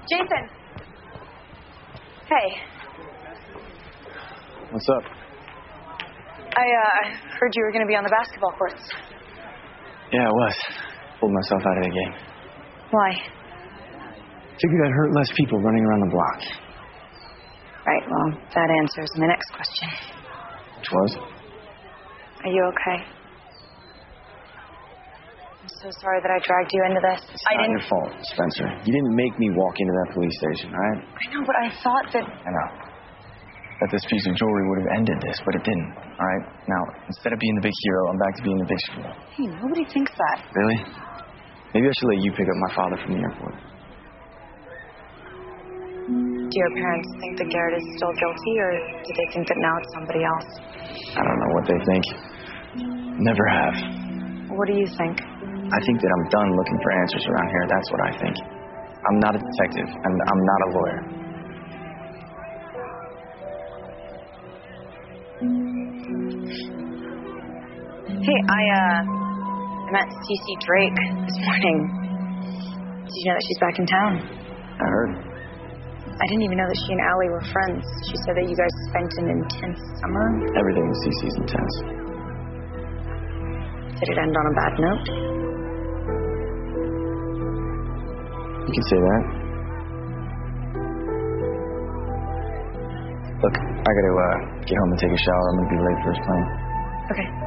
Jason! Hey. What's up? I heard you were going to be on the basketball courts. Yeah, I was. Pulled myself out of the game. Why? Figured I'd hurt less people running around the block. Right, well, that answers my next question. Which was? Are you okay? I'm so sorry that I dragged you into this. It's not your fault, Spencer. You didn't make me walk into that police station, all right? I know, but I thought that... I know. That this piece of jewelry would have ended this, but it didn't, all right? Now, instead of being the big hero, I'm back to being the big screw. Hey, nobody thinks that. Really? Maybe I should let you pick up my father from the airport. Do your parents think that Garrett is still guilty, or do they think that now it's somebody else? I don't know what they think. Never have. What do you think? I think that I'm done looking for answers around here. That's what I think. I'm not a detective, and I'm not a lawyer. Hey, I met Cece Drake this morning. Did you know that she's back in town? I heard. I didn't even know that she and Allie were friends. She said that you guys spent an intense summer. Everything with Cece's intense. Did it end on a bad note? You can say that. Look, I gotta get home and take a shower. I'm gonna be late for this plane. Okay.